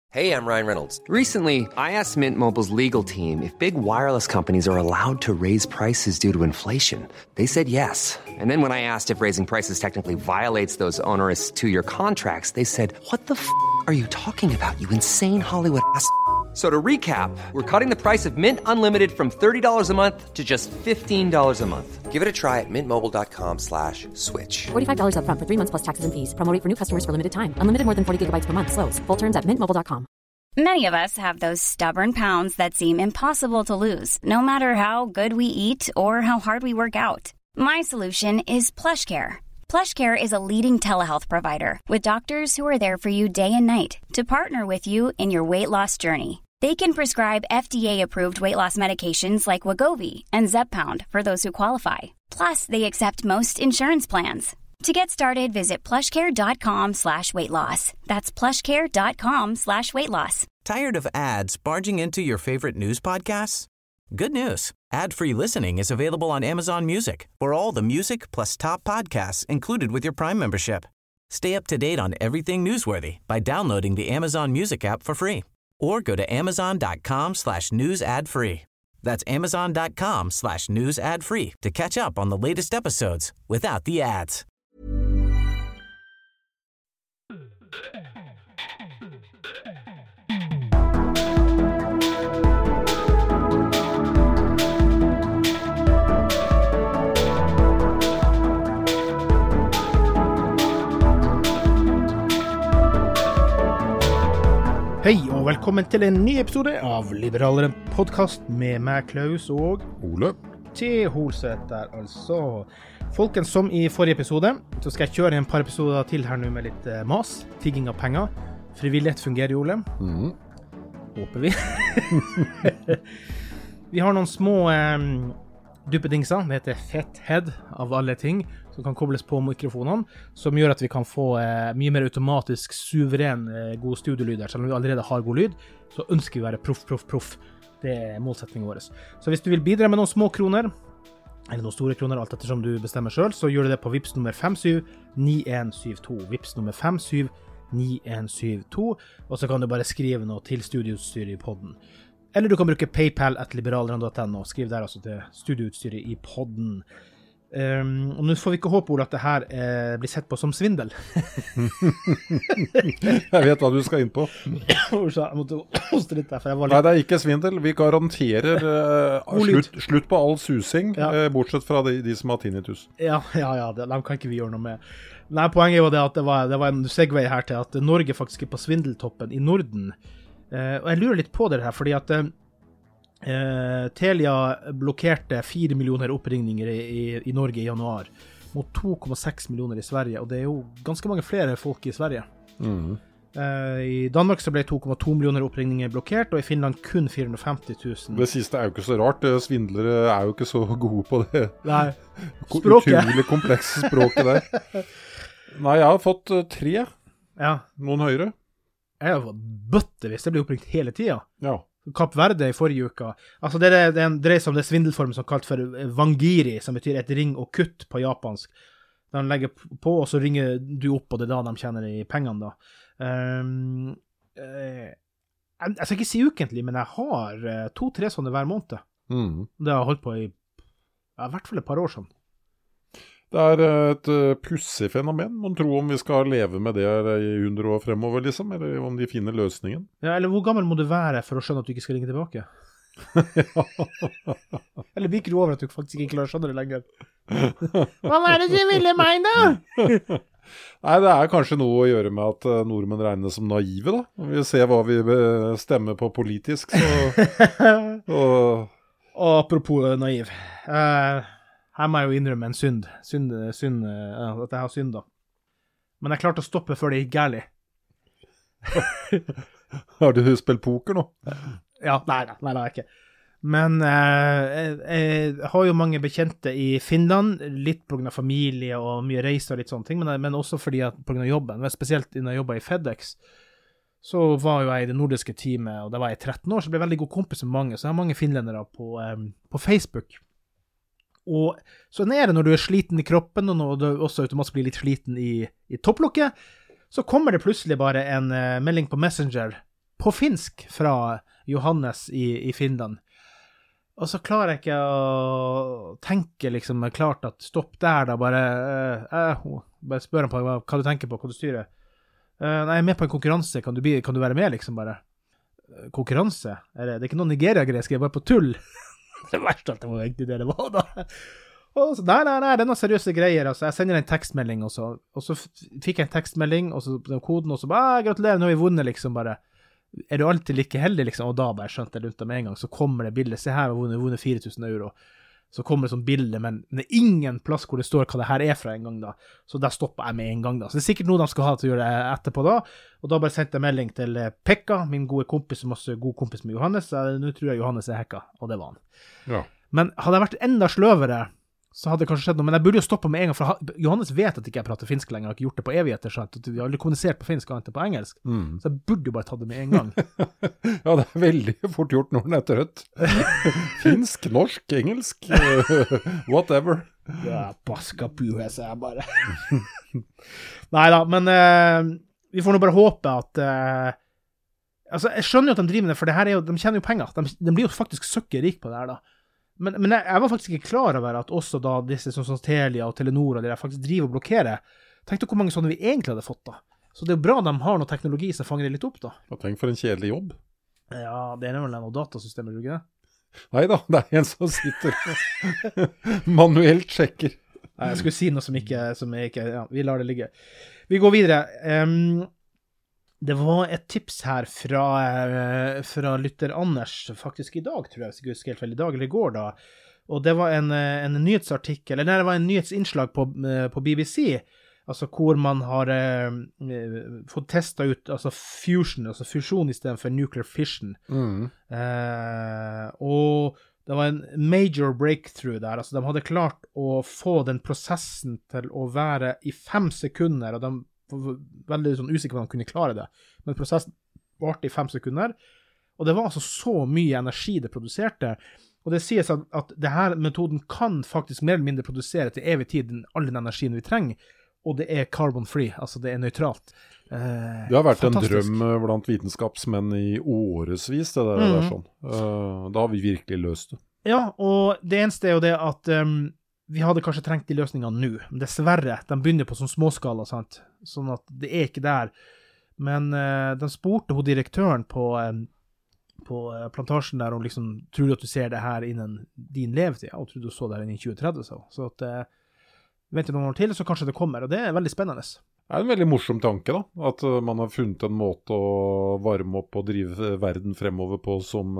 Hey, I'm Ryan Reynolds. Recently, I asked Mint Mobile's legal team if big wireless companies are allowed to raise prices due to inflation. They said yes. And then when I asked if raising prices technically violates those onerous two-year contracts, they said, "What the are you talking about, you insane Hollywood ass?" So to recap, we're cutting the price of Mint Unlimited from $30 a month to just $15 a month. Give it a try at mintmobile.com/switch. $45 up front for 3 months plus taxes and fees. Promo rate for new customers for limited time. Unlimited more than 40 gigabytes per month. Slows full terms at mintmobile.com. Many of us have those stubborn pounds that seem impossible to lose, no matter how good we eat or how hard we work out. My solution is PlushCare. PlushCare is a leading telehealth provider with doctors who are there for you day and night to partner with you in your weight loss journey. They can prescribe FDA-approved weight loss medications like Wegovy and Zepbound for those who qualify. Plus, they accept most insurance plans. To get started, visit plushcare.com/weightloss. That's plushcare.com/weightloss. Tired of ads barging into your favorite news podcasts? Good news. Ad-free listening is available on Amazon Music for all the music plus top podcasts included with your Prime membership. Stay up to date on everything newsworthy by downloading the Amazon Music app for free or go to amazon.com/news ad free. That's amazon.com/news ad free to catch up on the latest episodes without the ads. Hei og velkommen til en ny episode av Liberalere podcast med meg, Klaus og Ole. Til Holseth der, altså. Folkens, som i forrige episode, så skal jeg kjøre en par episoder til her nå med litt mas, tigging av penger. Frivillighet fungerer jo, Ole. Håper vi. Vi har noen små duppedingser, det heter Fathead av alle ting, som kan kobles på mikrofonene, som gjør at vi kan få mye mer automatisk, suveren, god studiolyd. Selv om vi allerede har god lyd, så ønsker vi å være proff. Det er målsettingen vår. Så hvis du vil bidra med noen små kroner, eller noen store kroner, alt ettersom du bestemmer selv, så gjør du det på Vipps nummer 579172. Vipps nummer 579172, og så kan du bare skrive noe til studieutstyret i podden. Eller du kan bruke paypal@liberalerne.no, skriv der altså til studieutstyret i podden. Og nå får vi ikke håpe, Ole, at det her blir sett på som svindel. Jeg vet hva du skal inn på. Jeg måtte hoste litt der, for jeg var litt... Nei, det er ikke svindel. Vi garanterer slutt på all susing, bortsett fra de som har tinnitus. Ja, de kan ikke vi gjøre noe med. Nei, poenget var det at det var en segway her til at Norge faktisk er på svindeltoppen i Norden. Og jeg lurer litt på det her, fordi at Telia blokkerte 4 millioner oppringninger i Norge i januar, mot 2,6 millioner i Sverige, og det er jo ganske mange flere folk i Sverige. I Danmark så ble 2,2 millioner oppringninger blokkert, og i Finland kun 450 000. Det siste er jo ikke så rart, svindlere er jo ikke så gode på det. Nei, språket. Utrolig komplekse språket der. Nei, jeg har fått 3, noen høyere. Jeg har fått bøttevis, det blir oppringt hele tiden. Ja. Kapp Verde i forrige uka. Altså det dreier seg om det svindelformen som kalt for wangiri, som betyr et ring og kutt på japansk. De legger på, og så ringer du opp, og det er da de tjener i pengene da. Jeg skal ikke si ukentlig, men jeg har 2-3 sånne hver måned. Det har jeg holdt på i hvert fall et par år sånn. Det er et pussig fenomen. Man tror om vi skal leve med det i 100 år fremover, liksom, eller om de finner løsningen. Ja, eller hvor gammel må du være for å skjønne at du ikke skal ringe tilbake? Eller bikker du over at du faktisk ikke klarer å skjønne det lenger? Hva var det du ville meg da? Nei, det er kanskje noe å gjøre med at nordmenn regnes som naive da. Vi ser hva vi stemmer på politisk, så... Og apropos naiv. Her må jeg jo innrømme en synd, at jeg har synd da. Men jeg klarte å stoppe før det gikk gærlig. Har du spilt poker nå? Ja, nei, det har jeg ikke. Men jeg har jo mange bekjente i Finland, litt på grunn av familie og mye reiser og litt sånne ting, men også fordi at på grunn av jobben, spesielt når jeg jobbet i FedEx, så var jo jeg i det nordiske teamet, og da var jeg 13 år, så ble jeg veldig god kompis med mange, så jeg har mange finlendere på Facebook. Og så når du er sliten i kroppen, og når du også automatisk blir litt sliten i topplokket, så kommer det plutselig bare en melding på Messenger på finsk fra Johannes i Finland. Og så klarer jeg ikke å tenke liksom klart at stopp der da, bare spør han på hva du tenker på, hva du styrer. Nei, jeg er med på en konkurranse, kan du være med liksom bare? Konkurranse? Det er ikke noe Nigeria-gresk, jeg er bare på tull. Det verste alt det var egentlig det var da. Og så, nei, det er noen seriøse greier, altså. Jeg sender en tekstmelding, og så fikk jeg en tekstmelding, og så koden, og så bare, gratulerer, nå har vi vunnet liksom bare. Er du alltid like heldig liksom, og da bare skjønte jeg rundt med en gang, så kommer det bildet, se her, vi har vunnet 4.000 euro, så kommer det sånn bilde, men det er ingen plass hvor det står hva det her er fra en gang da, så der stopper jeg med en gang da, så det er sikkert noe de skal ha til å gjøre det etterpå da, og da bare sendte jeg melding til Pekka, min gode kompis, som også er god kompis med Johannes, så nå tror jeg Johannes er hacka, og det var han. Ja. Men hadde jeg vært enda sløvere, så hadde det kanskje skjedd noe, men jeg burde jo stoppe med en gang, for Johannes vet at ikke jeg prater finsk lenger, jeg har ikke gjort det på evigheter, sant? Vi har aldri kommunisert på finsk, annet enn på engelsk, så jeg burde jo bare ta det med en gang. Ja, det er veldig fort gjort når den er trøtt. Finsk, norsk, engelsk, whatever. Ja, baskapuhe, så jeg bare. Neida, men vi får nå bare håpe at, altså, jeg skjønner jo at de driver med det, for det her er jo, de tjener jo penger, de blir jo faktisk søkkerik på det her da. Men jeg var faktisk ikke klar over at også da disse som Telia og Telenor og de der faktisk driver og blokkerer. Tenkte hvor mange sånne vi egentlig hadde fått da. Så det er jo bra de har noe teknologi som fanger det litt opp da. Og tenk for en kjedelig jobb. Ja, det er vel noe datasystemer, ikke det? Neida, det er en som sitter manuelt sjekker. Nei, jeg skulle si noe som ikke ja, vi lar det ligge. Vi går videre. Det var et tips her fra lytter Anders, faktisk i dag, tror jeg, hvis jeg husker helt vel, i dag eller i går da, og det var en nyhetsartikkel, eller det var en nyhetsinnslag på BBC, altså hvor man har fått testet ut altså fusjon i stedet for nuclear fission, og det var en major breakthrough der, altså de hadde klart å få den prosessen til å være i 5 sekunder, og de veldig sånn usikker på om han kunne klare det, men prosessen varte i 5 sekunder, og det var altså så mye energi det produserte, og det sies at denne metoden kan faktisk mer eller mindre produsere til evig tid all den energien vi trenger, og det er carbon free, altså det er nøytralt. Det har vært fantastisk. En drøm blant vitenskapsmenn i årevis, det der sånn. Da har vi virkelig løst det. Ja, og det eneste er jo det at vi hadde kanskje trengt de løsningene nå, men dessverre, de begynner på sånn småskala, sant? Sånn at det er ikke der. Men de spurte hun direktøren på plantasjen der, om liksom, tror du at du ser det her innen din levetid? Ja, og tror du så det her innen 2030, så at venter noen år til, så kanskje det kommer, og det er veldig spennende. Det er en veldig morsom tanke da, at man har funnet en måte å varme opp og drive verden fremover på som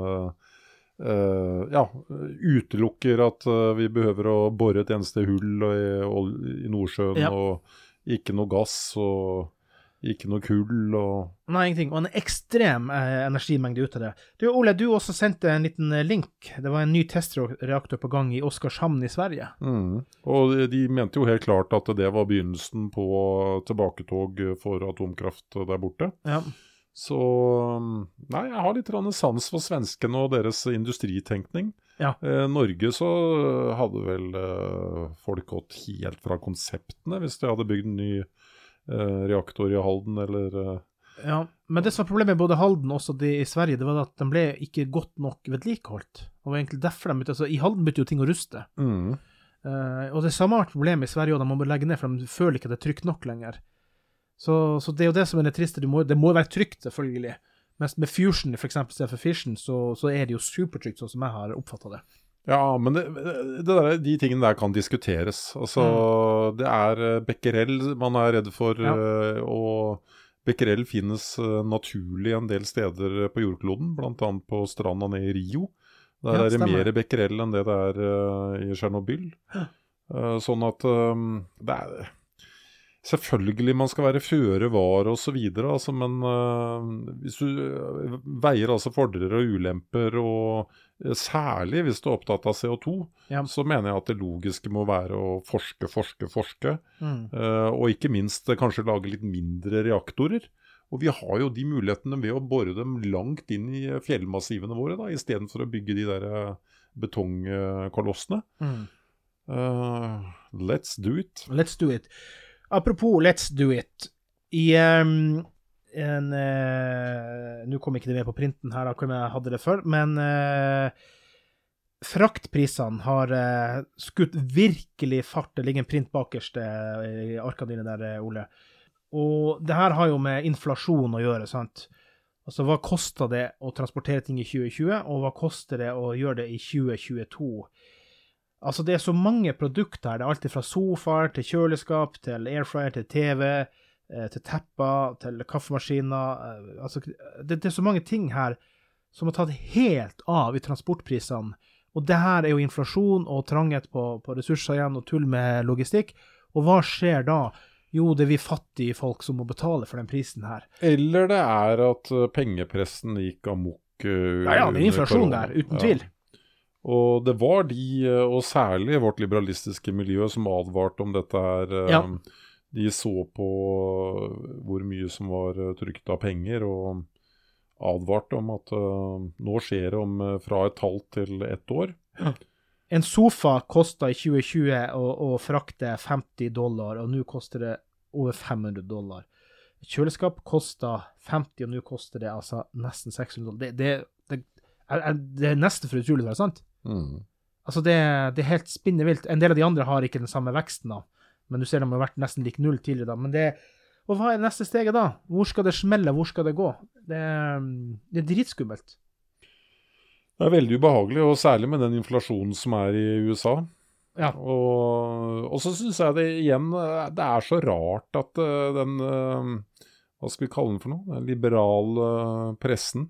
utelukker at vi behøver å bore et eneste hull i Nordsjøen, og ikke noe gass og ikke noe kull Nei, ingenting, og en ekstrem energimengde ut av det. Du, Ole, du også sendte en liten link. Det var en ny testreaktor på gang i Oskarshamn i Sverige. Og de mente jo helt klart at det var begynnelsen på tilbaketog for atomkraft der borte. Ja. Så nei, jeg har litt sans for svenskene og deres industritenkning. Ja. Norge så hadde vel folk gått helt fra konseptene hvis de hadde bygd en ny reaktor i Halden eller Ja, men det som var problemet med både Halden og også det i Sverige, det var at de ble ikke godt nok vedlikeholdt. Og egentlig derfor altså, i Halden begynte jo ting å ruste. Og det samme har vært problemet i Sverige, og de må bare legge ned, for de føler ikke at det er trygt nok lenger. Så det er jo det som er det triste, det må være trygt selvfølgelig, mens med fusion for eksempel, stedet for fission, så er det jo supertrygt sånn som jeg har oppfattet det. Ja, men de tingene der kan diskuteres. Altså, det er becquerel man er redd for, og becquerel finnes naturlig en del steder på jordkloden, blant annet på stranda nede i Rio. Der er det mer becquerel enn det er i Chernobyl. Sånn at det er selvfølgelig man skal være føre var og så videre, altså, men hvis du veier altså fordeler og ulemper, og særlig hvis du er opptatt av CO2, så mener jeg at det logiske må være å forske, og ikke minst kanskje lage litt mindre reaktorer. Og vi har jo de mulighetene ved å bore dem langt inn i fjellmassivene våre, da, i stedet for å bygge de der betongkolossene. Let's do it. Let's do it. Apropos let's do it, nå kom ikke det med på printen her, da kom jeg hadde det før, men fraktprisene har skutt virkelig fart. Det ligger en print bakerst i arkene dine der, Ole. Og det her har jo med inflasjon å gjøre, sant? Altså, hva koster det å transportere ting i 2020, og hva koster det å gjøre det i 2022? Altså, det er så mange produkter her. Det er alt fra sofaer til kjøleskap, til airfryer, til TV, til tepper, til kaffemaskiner. Altså, det er så mange ting her som har tatt helt av i transportprisene. Og det her er jo inflasjon og tranghet på ressurser igjen og tull med logistikk. Og hva skjer da? Jo, det er vi fattige folk som må betale for den prisen her. Eller det er at pengepressen gikk amok. Ja, det er inflasjon der, uten tvil. Og det var og særlig vårt liberalistiske miljø, som advarte om dette her. De så på hvor mye som var trykt av penger, og advarte om at nå skjer det fra et halvt til ett år. Ja. En sofa kostet i 2020 å frakte $50, og nå koster det over $500. Et kjøleskap kostet 50, og nå koster det altså nesten $600. Det er nesten for utrolig å være sant. Altså det er helt spinnevilt. En del av de andre har ikke den samme veksten da, men du ser de har vært nesten lik null tidligere da. Og hva er neste steget da? Hvor skal det smelle? Hvor skal det gå? Det er dritskummelt. Det er veldig ubehagelig, og særlig med den inflasjonen som er i USA. Ja. Og så synes jeg det er så rart at den, hva skal vi kalle den for noe? Den liberale pressen.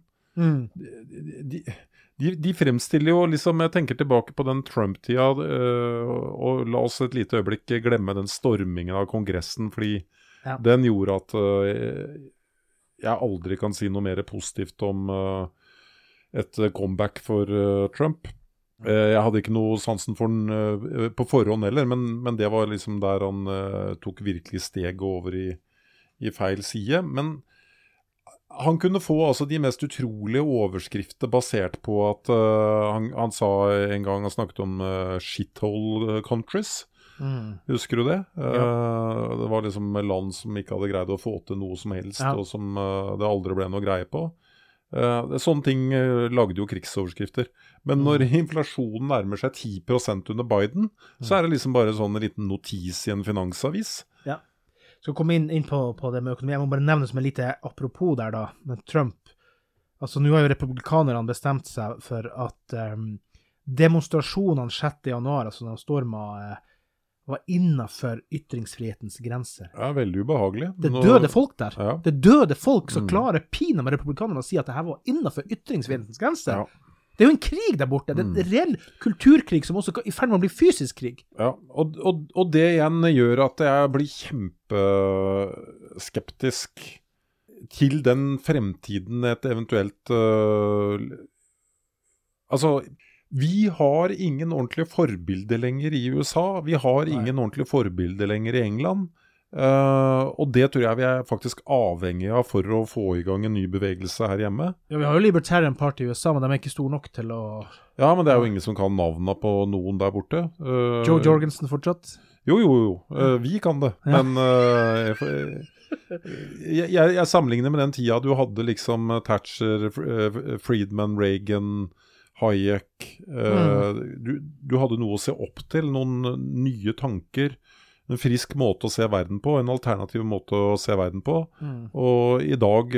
De fremstiller jo liksom, jeg tenker tilbake på den Trump-tida, og la oss et lite øyeblikk glemme den stormingen av Kongressen, fordi den gjorde at jeg aldri kan si noe mer positivt om et comeback for Trump. Jeg hadde ikke noe sansen for den på forhånd heller, men det var liksom der han tok virkelig steg over i feil side. Men han kunne få altså de mest utrolige overskrifter basert på at han sa en gang, han snakket om shithole countries. Husker du det? Det var liksom land som ikke hadde greid å få til noe som helst, og som det aldri ble noe greie på. Sånne ting lagde jo krigsoverskrifter. Men når inflasjonen nærmer seg 10% under Biden, så er det liksom bare sånn en liten notis i en finansavis. Ja. Skal komme inn på det med økonomi. Jeg må bare nevne som en lite apropos der da, med Trump. Altså nå har jo republikanerne bestemt seg for at demonstrasjonene 6. januar, altså når de stormet var innenfor ytringsfrihetens grenser. Ja, veldig ubehagelig. Det døde folk der. Ja. Det døde folk som klarer pina med republikanerne å si at det her var innenfor ytringsfrihetens grenser. Ja. Det er jo en krig der borte. Det er en reell kulturkrig som også i ferd med å bli fysisk krig. Ja, og det igjen gjør at jeg blir kjempeskeptisk til den fremtiden et eventuelt altså vi har ingen ordentlige forbilder lenger i USA. Vi har ingen ordentlige forbilder lenger i England. Og det tror jeg vi er faktisk avhengig av for å få i gang en ny bevegelse her hjemme. Ja, vi har jo Libertarian Party i USA, men de er ikke store nok til å... Ja, men det er jo ingen som kan navnene på noen der borte. Joe Jorgensen fortsatt? Jo. Vi kan det. Ja. Men jeg sammenligner med den tida du hadde liksom Thatcher, Friedman, Reagan... Hayek, du hadde noe å se opp til, noen nye tanker, en frisk måte å se verden på, en alternativ måte å se verden på, og i dag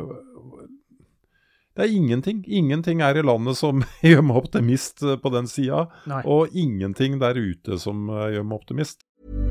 det er ingenting er i landet som gjør meg optimist på den siden, og ingenting der ute som gjør meg optimist.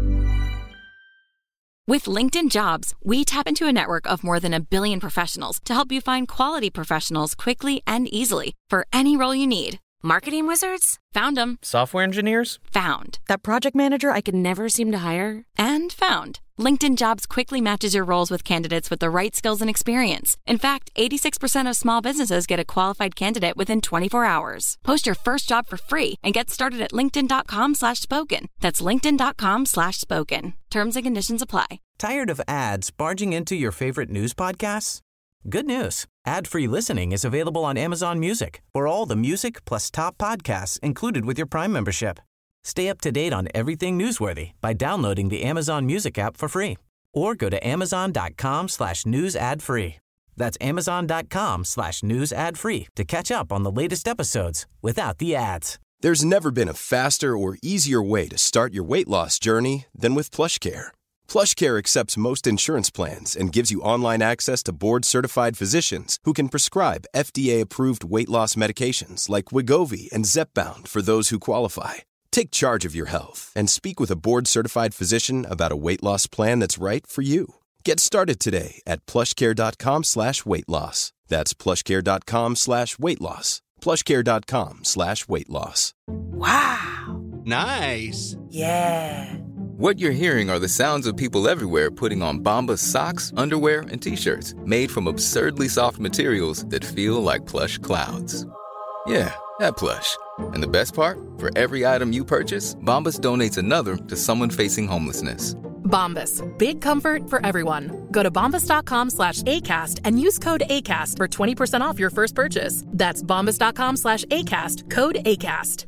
With LinkedIn Jobs, we tap into a network of more than 1 billion professionals to help you find quality professionals quickly and easily for any role you need. Marketing wizards? Found them. Software engineers? Found. That project manager I could never seem to hire? And found. LinkedIn Jobs quickly matches your roles with candidates with the right skills and experience. In fact, 86% of small businesses get a qualified candidate within 24 hours. Post your first job for free and get started at linkedin.com/spoken. That's linkedin.com/spoken. Terms and conditions apply. Tired of ads barging into your favorite news podcasts? Good news. Ad-free listening is available on Amazon Music for all the music plus top podcasts included with your Prime membership. Stay up to date on everything newsworthy by downloading the Amazon Music app for free or go to amazon.com/news ad free. That's amazon.com/news ad free to catch up on the latest episodes without the ads. There's never been a faster or easier way to start your weight loss journey than with PlushCare. PlushCare accepts most insurance plans and gives you online access to board-certified physicians who can prescribe FDA-approved weight loss medications like Wegovy and Zepbound for those who qualify. Take charge of your health and speak with a board-certified physician about a weight loss plan that's right for you. Get started today at plushcare.com/weight-loss. That's plushcare.com/weight-loss. plushcare.com/weight-loss. Wow. Nice. Yeah. What you're hearing are the sounds of people everywhere putting on Bombas socks, underwear, and T-shirts made from absurdly soft materials that feel like plush clouds. Yeah, that plush. And the best part? For every item you purchase, Bombas donates another to someone facing homelessness. Bombas. Big comfort for everyone. Go to bombas.com/ACAST and use code ACAST for 20% off your first purchase. That's bombas.com/ACAST. Code ACAST.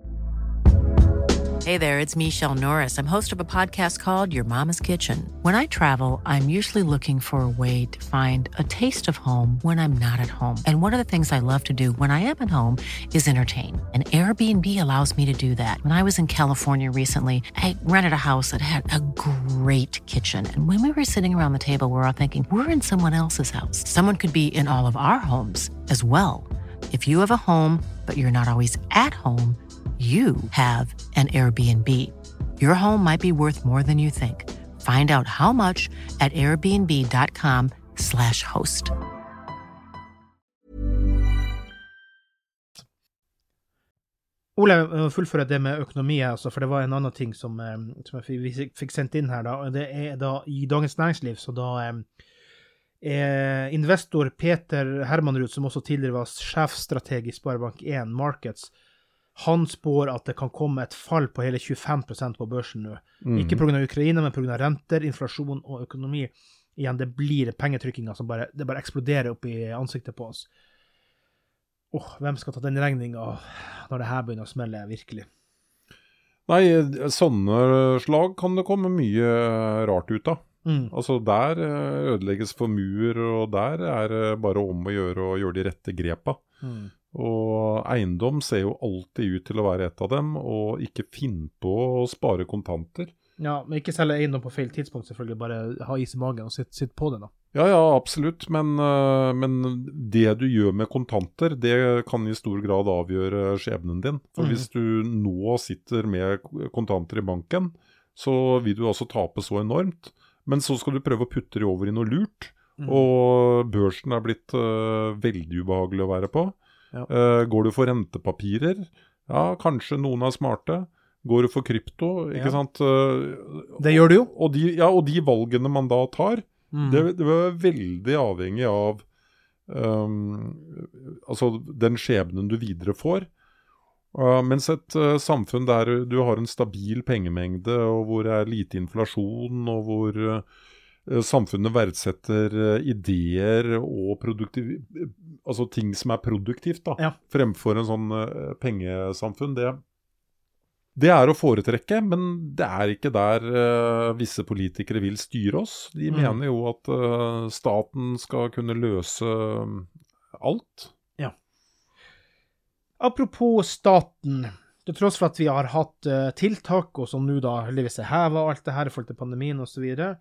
Hey there, it's Michelle Norris. I'm host of a podcast called Your Mama's Kitchen. When I travel, I'm usually looking for a way to find a taste of home when I'm not at home. And one of the things I love to do when I am at home is entertain. And Airbnb allows me to do that. When I was in California recently, I rented a house that had a great kitchen. And when we were sitting around the table, we were all thinking, we're in someone else's house. Someone could be in all of our homes as well. If you have a home, but you're not always at home, you have an Airbnb. Your home might be worth more than you think. Find out how much at airbnb.com/host. Ole, fullføre det med økonomi, altså, for det var en annen ting som vi fikk sendt inn her da, og det er da i Dagens Næringsliv, så da investor Peter Hermanrud, som også tidligere var sjefstrateg i Sparebank1 Markets, han spår at det kan komme et fall på hele 25% på børsen nå. Ikke på grunn av Ukraina, men på grunn av renter, inflasjon og økonomi. Igjen, det blir pengetrykkinga som bare eksploderer opp i ansiktet på oss. Hvem skal ta den regningen når det her begynner å smelle virkelig? Nei, sånne slag kan det komme mye rart ut av. Altså der ødelegges formuer, og der er det bare om å gjøre de rette grepa. Og eiendom ser jo alltid ut til å være et av dem, og ikke finne på å spare kontanter. Ja, men ikke selge eiendom på feil tidspunkt, selvfølgelig, bare ha is i magen og sitte på det da. Ja, absolutt, men det du gjør med kontanter, det kan i stor grad avgjøre skjebnen din. For hvis du nå sitter med kontanter i banken, så vil du også tape så enormt. Men så skal du prøve å putte det over i noe lurt, og børsen er blitt veldig ubehagelig å være på. Ja. Går du for rentepapirer? Ja, kanskje noen er smarte. Går du for krypto? Ikke sant? Det gjør du jo. Og de valgene man da tar, det er veldig avhengig av altså den skjebnen du videre får. Mens et samfunn der du har en stabil pengemengde, og hvor det er lite inflasjon, og hvor samfunnet verdsetter ideer og altså ting som er produktivt da, fremfor en sånn pengesamfunn, det er å foretrekke, men det er ikke der visse politikere vil styre oss. De mener jo at staten skal kunne løse alt. Ja. Apropos staten, til tross for at vi har hatt tiltak, og som nå da heldigvis er hevet alt det her i forhold til pandemien og så videre,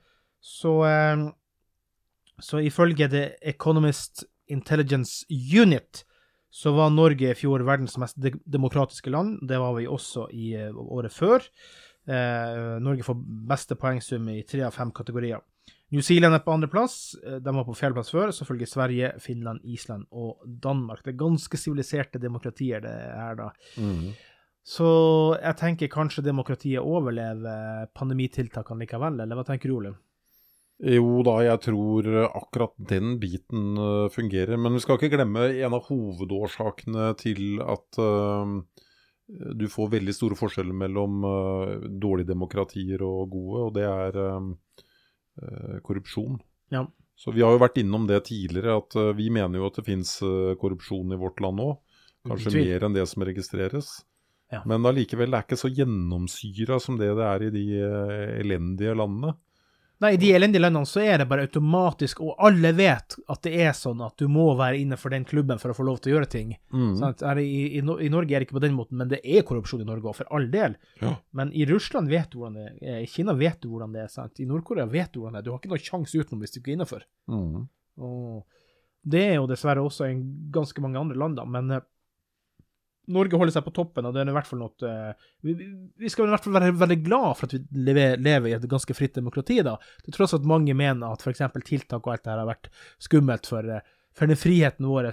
så ifølge The Economist Intelligence Unit så var Norge i fjor verdens mest demokratiske land. Det var vi også i året før. Norge får beste poengsum i 3 av 5 kategorier. New Zealand er på andre plass. De var på 4. plass før. Så følger Sverige, Finland, Island og Danmark. Det er ganske siviliserte demokratier det her da. Så jeg tenker kanskje demokratiet overlever pandemitiltakene likevel, eller hva tenker du, Ole? Jo da, jeg tror akkurat den biten fungerer, men vi skal ikke glemme en av hovedårsakene til at du får veldig store forskjeller mellom dårlige demokratier og gode, og det er korrupsjon. Ja. Så vi har jo vært innom det tidligere, at vi mener jo at det finnes korrupsjon i vårt land også, kanskje mer enn det som registreres. Ja. Men allikevel er det ikke så gjennomsyret som det er i de elendige landene. Nei, I de elendige landene så det bare automatisk, og alle vet at det sånn at du må være innenfor den klubben for å få lov til å gjøre ting. Sant? I Norge det ikke på den måten, men det korrupsjon I Norge også, for all del. Ja. Men I Russland vet du hvordan det I Kina vet du hvordan det sant? I Nord-Korea vet du hvordan det Du har ikke noen sjanse utenom hvis du ikke innenfor. Og det jo dessverre også I ganske mange andre land, da, men Norge holder seg på toppen, og det I hvert fall noe vi skal I hvert fall være veldig glad for at vi lever I et ganske fritt demokrati da, til tross at mange mener at for eksempel tiltak og alt det her har vært skummelt for den friheten vår,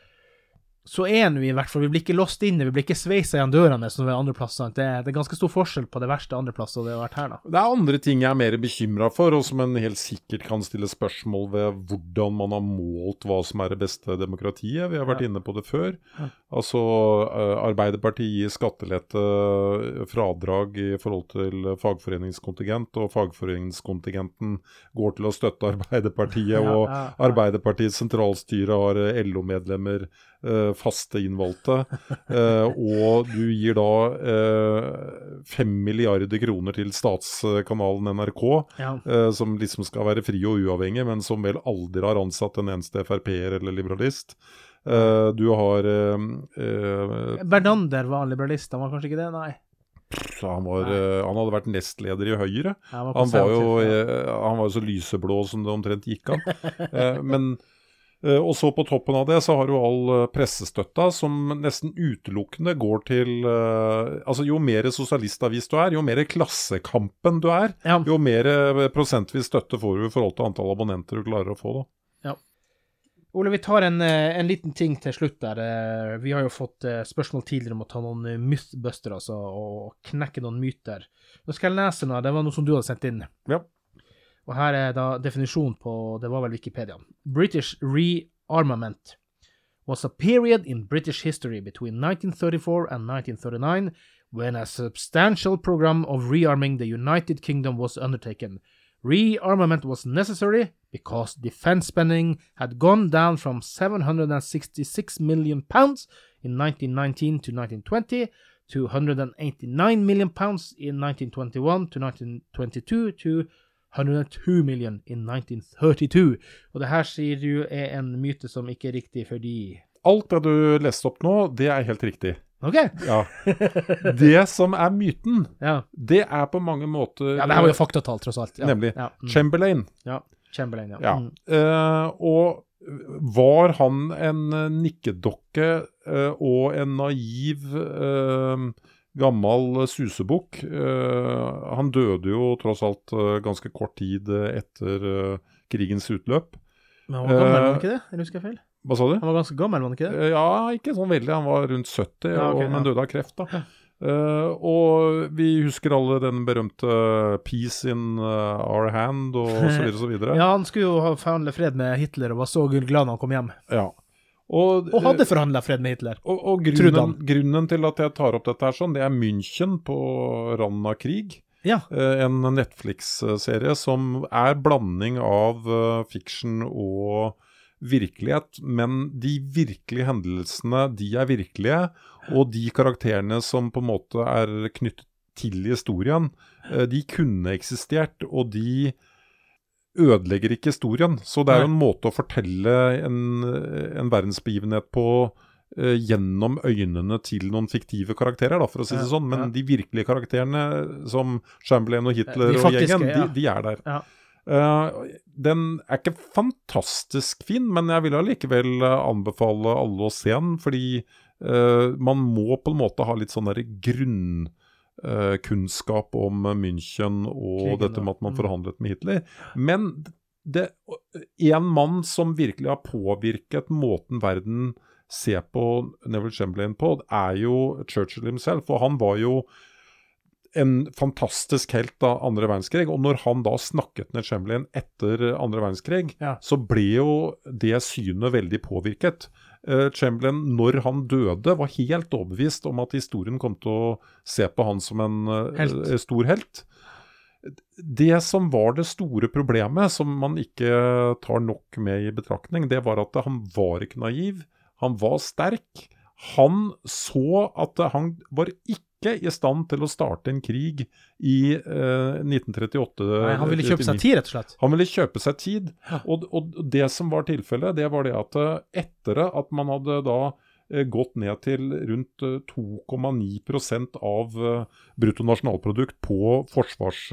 så nå I hvert fall, vi blir ikke låst inne, vi blir ikke sveisa igjen dørene som ved andre plasser, det ganske stor forskjell på det verste andre plasser og det har vært her da. Det andre ting jeg mer bekymret for, og som en helt sikkert kan stille spørsmål ved hvordan man har målt hva som det beste demokratiet, vi har vært inne på det før, altså Arbeiderpartiet gir skattelette fradrag I forhold til fagforeningskontingent, og fagforeningskontingenten går til å støtte Arbeiderpartiet, og Arbeiderpartiets sentralstyre har LO-medlemmer faste innvalgte, og du gir da 5 milliarder kroner til statskanalen NRK, som liksom skal være fri og uavhengig, men som vel aldri har ansatt en eneste FRP-er eller liberalist. Du har Bernander var liberalist, han var kanskje ikke det? Nei. Han hadde vært nestleder I Høyre. Han var jo så lyseblå som det omtrent gikk an. Men og så på toppen av det så har du all pressestøtta som nesten utelukkende går til altså jo mer sosialistavis du jo mer klassekampen du jo mer prosentvis støtte får du I forhold til antall abonnenter du klarer å få da. Ja. Ole, vi tar en liten ting til slutt der. Vi har jo fått spørsmål tidligere om å ta noen mythbuster altså, og knekke noen myter. Nå skal jeg lese noe, det var noe som du hadde sendt inn. Ja. Og her da definisjon på, det var vel Wikipedia. British rearmament was a period in British history between 1934 and 1939 when a substantial program of rearming the United Kingdom was undertaken. Rearmament was necessary because defense spending had gone down from £766 million in 1919 to 1920 to £189 million in 1921 to 1922 to 102 million in 1932. Og det her sier du en myte som ikke riktig fordi... Alt det du leste opp nå, det helt riktig. Ok. Ja. Det som myten, det på mange måter... Ja, det her var jo faktatall, tross alt. Ja. Nemlig. Chamberlain. Ja, Chamberlain, ja. Og var han en nikkedokke og en naiv... gammel susebukk. Han døde jo tross alt ganske kort tid etter krigens utløp. Men han var gammel, var han ikke det? Jeg husker feil. Hva sa du? Han var ganske gammel, var han ikke det? Ja, ikke sånn veldig. Han var rundt 70, men døde av kreft da. Ja. Og vi husker alle den berømte Peace in our hand og så videre. Ja, han skulle jo forhandle fred med Hitler og var så glad når han kom hjem. Ja. Og hadde forhandlet fred med Hitler. Og grunnen til at jeg tar opp dette her sånn, det München på randen av krig. Ja. En Netflix-serie som blanding av fiction og virkelighet, men de virkelige hendelsene, de virkelige, og de karakterene som på en måte knyttet til historien, de kunne eksistert, og de ødelegger ikke historien. Så det jo en måte å fortelle en verdensbegivenhet på gjennom øynene til noen fiktive karakterer, da, for å si det sånn. Men de virkelige karakterene, som Chamberlain og Hitler og gjengen, de der. Ja. Den ikke fantastisk fin, men jeg vil allikevel anbefale alle å se den, fordi man må på en måte ha litt sånn der kunnskap om München og krigen, dette med at man forhandlet med Hitler. Men en mann som virkelig har påvirket måten verden ser på Neville Chamberlain på, jo Churchill himself, og han var jo en fantastisk helt av andre verdenskrig, og når han da snakket med Chamberlain etter andre verdenskrig, så ble jo det synet veldig påvirket. Chamberlain, når han døde, var helt overbevist om at historien kom til å se på han som en stor helt. Det som var det store problemet, som man ikke tar nok med i betraktning, det var at han var ikke naiv, han var sterk, Han så at han var ikke i stand til å starte en krig i 1938. Nei, han ville kjøpe seg tid, rett og slett. Han ville kjøpe seg tid, og det som var tilfellet, det var det at etter at man hadde da gått ned til rundt 2,9% av bruttonasjonalprodukt på forsvars...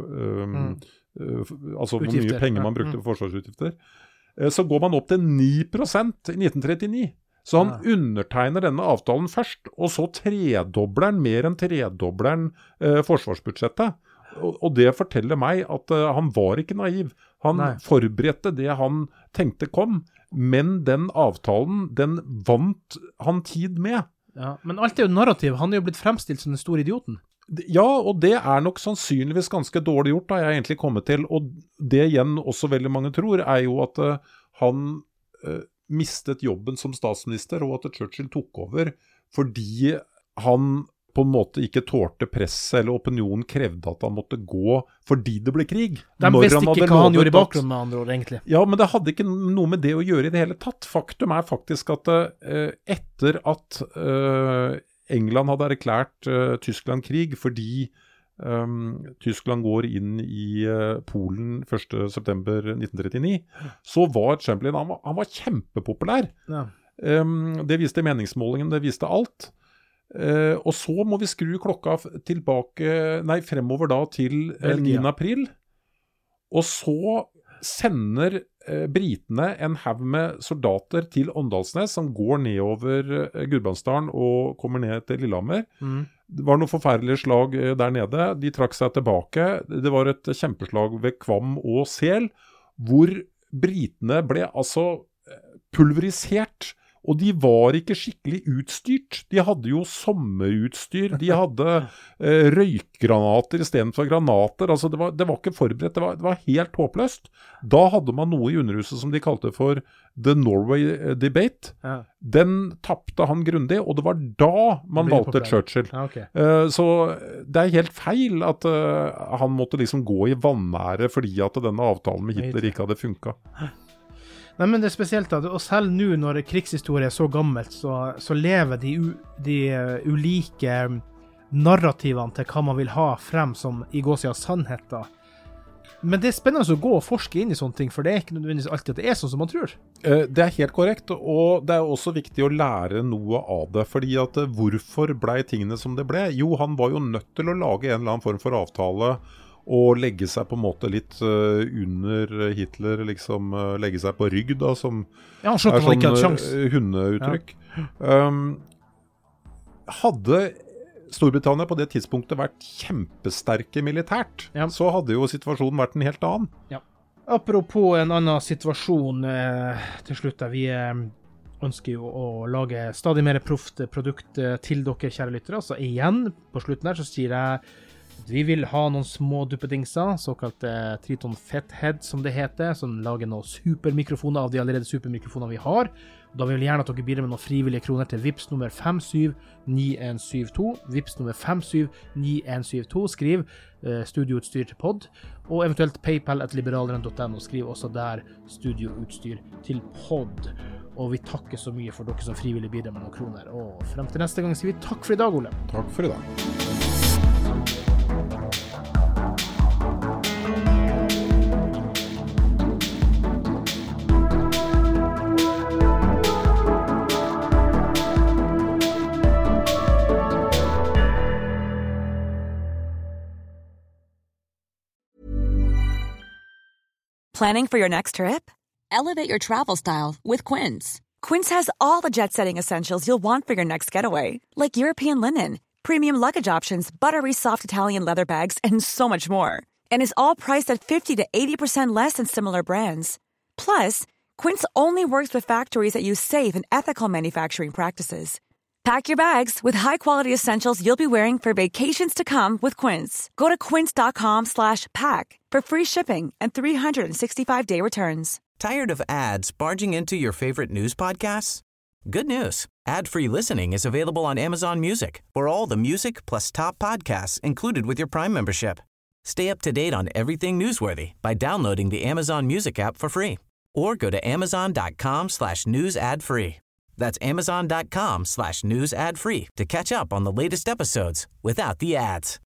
altså hvor mye penger man brukte på forsvarsutgifter, så går man opp til 9% i 1939. Så han undertegner denne avtalen først, og så mer enn tredobler han forsvarsbudsjettet. Og det forteller meg at han var ikke naiv. Han forberedte det han tenkte kom, men den avtalen, den vant han tid med. Ja, men alt jo narrativ. Han jo blitt fremstilt som den store idioten. Ja, og det nok sannsynligvis ganske dårlig gjort, da jeg egentlig kommet til. Og det igjen også veldig mange tror, jo at han mistet jobben som statsminister, og at Churchill tok over fordi han på en måte ikke tålte presset, eller opinionen krevde at han måtte gå fordi det ble krig. De visste ikke hva han gjorde i bakgrunnen med andre ord, egentlig. Ja, men det hadde ikke noe med det å gjøre i det hele tatt. Faktum faktisk at etter at England hadde erklært Tyskland krig fordi Tyskland går inn i Polen 1. september 1939, så var Chamberlain, han var kjempepopulær. Ja. Det viste meningsmålingen, det viste alt. Og så må vi skru klokka fremover da til 9. april, og så sender britene en haug med soldater til Åndalsnes, som går nedover Gudbrandsdalen og kommer ned til Lillehammer. Det var noen forferdelige slag der nede. De trakk seg tilbake. Det var et kjempeslag ved Kvam og Sel, hvor britene ble altså pulverisert. Og de var ikke skikkelig utstyrt. De hadde jo sommerutstyr. De hadde røykgranater i stedet for granater. Altså det var ikke forberedt. Det var helt håpløst. Da hadde man noe i underhuset som de kalte for The Norway Debate. Ja. Den tappte han grundig, og det var da man valgte Churchill. Ja, okay. Så det helt feil at han måtte liksom gå i vanære fordi at denne avtalen med Hitler ikke hadde funket. Nei, men det spesielt da, og selv nå når krigshistorie så gammelt, så lever de ulike narrativene til hva man vil ha frem som i gåsida sannheter. Men det spennende å gå og forske inn i sånne ting, for det ikke nødvendigvis alltid at det sånn som man tror. Det helt korrekt, og det også viktig å lære noe av det, fordi at hvorfor ble tingene som det ble? Jo, han var jo nødt til å lage en eller annen form for avtale, og legge seg på en måte litt under Hitler, liksom legge seg på rygg da, som sånn hundeuttrykk. Hadde Storbritannia på det tidspunktet vært kjempesterke militært, så hadde jo situasjonen vært en helt annen. Ja. Apropos en annen situasjon til slutt, vi ønsker jo å lage stadig mer proft produkt til dere, kjære lyttere. Så igjen, på slutten her så sier jeg vi vil ha noen små duppedingser, såkalte Triton Fathead som det heter, som lager noen supermikrofoner av de allerede supermikrofoner vi har. Og da vil vi gjerne at dere bidrar med noen frivillige kroner til VIPS nummer 579172, VIPS nummer 579172, skriv studioutstyr til podd, og eventuelt paypal@liberaleren.no, skriv også der studioutstyr til podd. Og vi takker så mye for dere som frivillig bidrar med noen kroner. Og frem til neste gang sier vi takk for i dag, Ole. Takk for i dag. Planning for your next trip? Elevate your travel style with Quince. Quince has all the jet-setting essentials you'll want for your next getaway, like European linen, premium luggage options, buttery soft Italian leather bags, and so much more. And is all priced at 50 to 80% less than similar brands. Plus, Quince only works with factories that use safe and ethical manufacturing practices. Pack your bags with high-quality essentials you'll be wearing for vacations to come with Quince. Go to quince.com/pack for free shipping and 365-day returns. Tired of ads barging into your favorite news podcasts? Good news. Ad-free listening is available on Amazon Music for all the music plus top podcasts included with your Prime membership. Stay up to date on everything newsworthy by downloading the Amazon Music app for free or go to amazon.com/news ad free. That's amazon.com/news ad free to catch up on the latest episodes without the ads.